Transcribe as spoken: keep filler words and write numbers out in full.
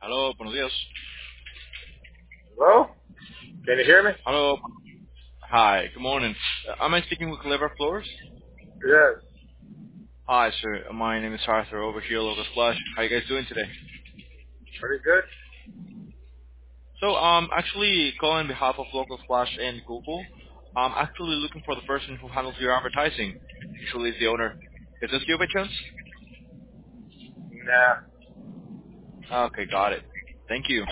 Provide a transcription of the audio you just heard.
Hello, buenos días. Hello? Can you hear me? Hello. Hi, good morning. Uh, am I speaking with Clever Floors? Yes. Hi, sir. My name is Arthur over here, Local Splash. How you guys doing today? Pretty good. So, um, actually calling on behalf of Local Splash and Google. I'm actually looking for the person who handles your advertising. Actually, is the owner. Is this you by chance? Nah. Okay, got it. Thank you.